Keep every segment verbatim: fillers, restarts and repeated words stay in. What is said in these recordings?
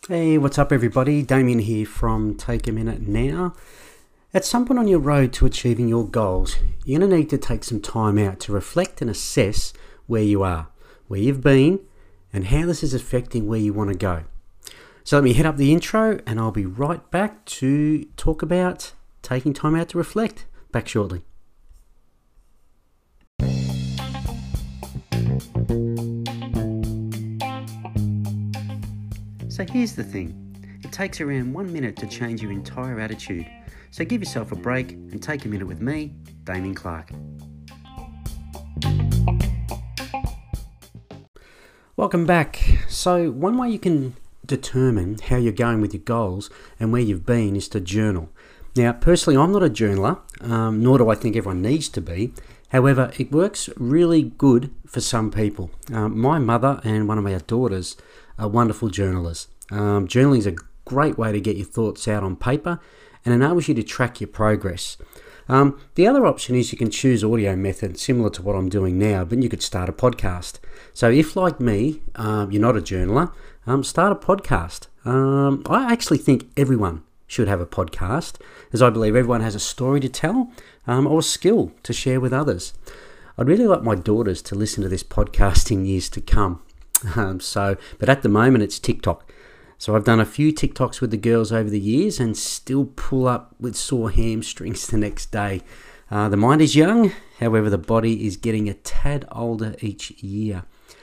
Hey, what's up everybody? Damien here from Take a Minute Now. At some point on your road to achieving your goals, you're going to need to take some time out to reflect and assess where you are, where you've been, and how this is affecting where you want to go. So let me hit up the intro and I'll be right back to talk about taking time out to reflect. Back shortly. So here's the thing, it takes around one minute to change your entire attitude. So give yourself a break and take a minute with me, Damien Clark. Welcome back. So one way you can determine how you're going with your goals and where you've been is to journal. Now personally I'm not a journaler, um, nor do I think everyone needs to be. However, it works really good for some people. Um, my mother and one of my daughters are wonderful journalers. Um, journaling is a great way to get your thoughts out on paper and enables you to track your progress. Um, the other option is you can choose audio method similar to what I'm doing now, but you could start a podcast. So if, like me, um, you're not a journaler, um, start a podcast. Um, I actually think everyone should have a podcast, as I believe everyone has a story to tell um, or a skill to share with others. I'd really like my daughters to listen to this podcast in years to come. Um, so, but at the moment it's TikTok. So I've done a few TikToks with the girls over the years and still pull up with sore hamstrings the next day. Uh, the mind is young, however the body is getting a tad older each year.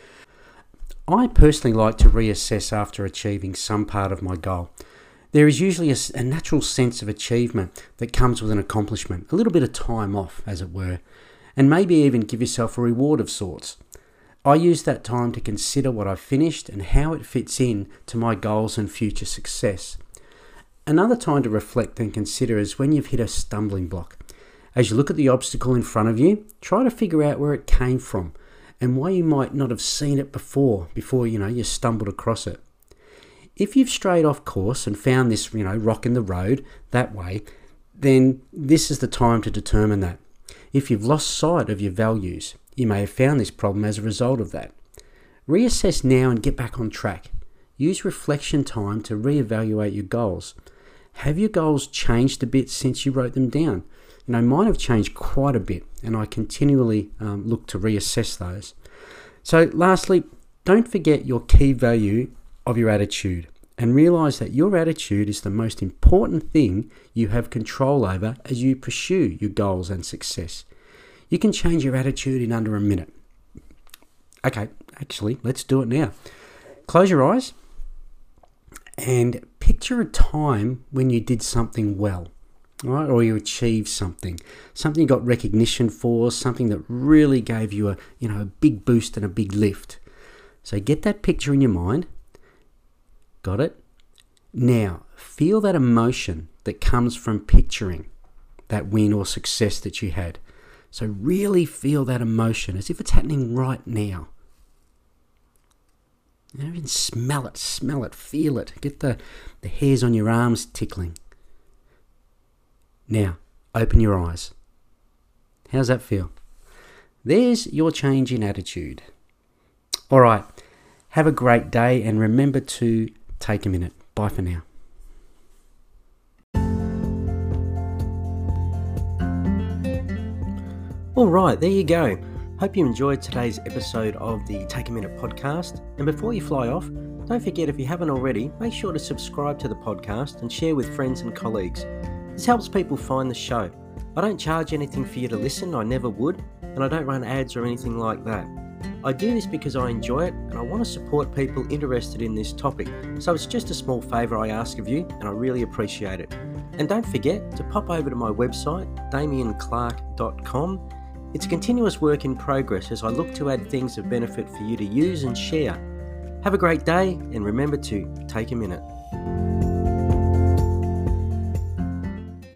I personally like to reassess after achieving some part of my goal. There is usually a, a natural sense of achievement that comes with an accomplishment, a little bit of time off as it were, and maybe even give yourself a reward of sorts. I use that time to consider what I've finished and how it fits in to my goals and future success. Another time to reflect and consider is when you've hit a stumbling block. As you look at the obstacle in front of you, try to figure out where it came from and why you might not have seen it before, before you know you stumbled across it. If you've strayed off course and found this, you know, rock in the road that way, then this is the time to determine that. If you've lost sight of your values, you may have found this problem as a result of that. Reassess now and get back on track. Use reflection time to reevaluate your goals. Have your goals changed a bit since you wrote them down? You know, mine have changed quite a bit and I continually um, look to reassess those. So lastly, don't forget your key value of your attitude and realize that your attitude is the most important thing you have control over as you pursue your goals and success. You can change your attitude in under a minute. Okay, actually, let's do it now. Close your eyes and picture a time when you did something well, right? Or you achieved something, something you got recognition for, something that really gave you a, you know, a big boost and a big lift. So get that picture in your mind. Got it? Now, feel that emotion that comes from picturing that win or success that you had. So really feel that emotion as if it's happening right now. You know, even smell it, smell it, feel it. Get the, the hairs on your arms tickling. Now, open your eyes. How's that feel? There's your change in attitude. All right, have a great day and remember to take a minute. Bye for now. Alright, there you go. Hope you enjoyed today's episode of the Take a Minute podcast. And before you fly off, don't forget, if you haven't already, make sure to subscribe to the podcast and share with friends and colleagues. This helps people find the show. I don't charge anything for you to listen, I never would, and I don't run ads or anything like that. I do this because I enjoy it and I want to support people interested in this topic, so it's just a small favour I ask of you and I really appreciate it. And don't forget to pop over to my website, damien clark dot com. It's a continuous work in progress as I look to add things of benefit for you to use and share. Have a great day and remember to take a minute.